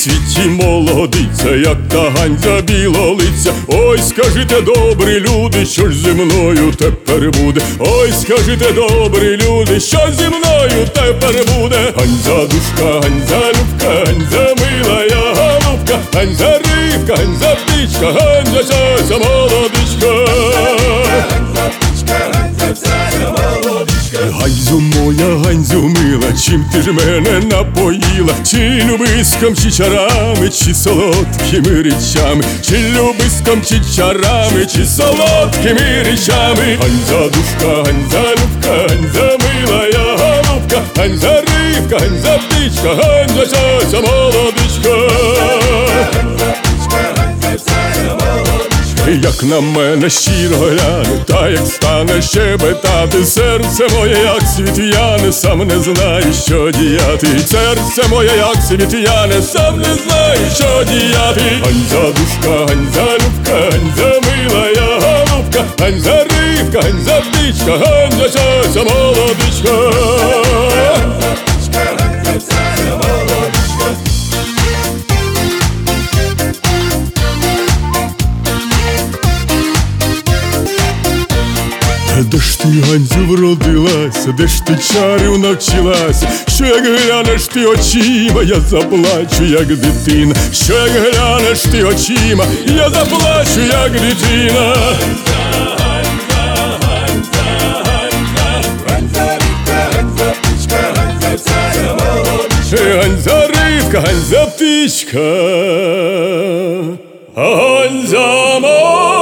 світі молодиця, як та Ганза білолиця. Ой, скажите, добрі люди, що ж зі мною тепер буде? Ой, скажите, добрі люди, що зі мною тепер буде? Ганза душка, Ганза любка, Ганза милая голубка, Ганза рибка, Ганза птичка, Ганза ця молодичка. Ганзю моя, Ганзю мила, чим ти ж мене напоїла? Чи любиском, чи чарами, чи солодкими речами? Чи любиском, чи чарами, чи солодкими речами? Ганза душка, Ганза любка, Ганза милая голубка, Ганза рибка, Ганза птичка, Ганза ця молодичка. Як на мене щиро гляне, та як стане щебетати, серце моє, як світ'яне, сам не знаю, що діяти. Серце моє, як світ'яне, сам не знаю, що діяти. Ганза душка, Ганза любка, Ганза милая голубка, Ганза рибка, Ганза птичка, Ганза ця молодичка. Де ж ти, Ганзю, вродилася, де ж ти чарів навчилася? Що як глянеш ти очима, я заплачу, як дитина. Що як глянеш ти очима, я заплачу, як дитина. Ганза рибка, Ганза птичка, Ганза молодичка.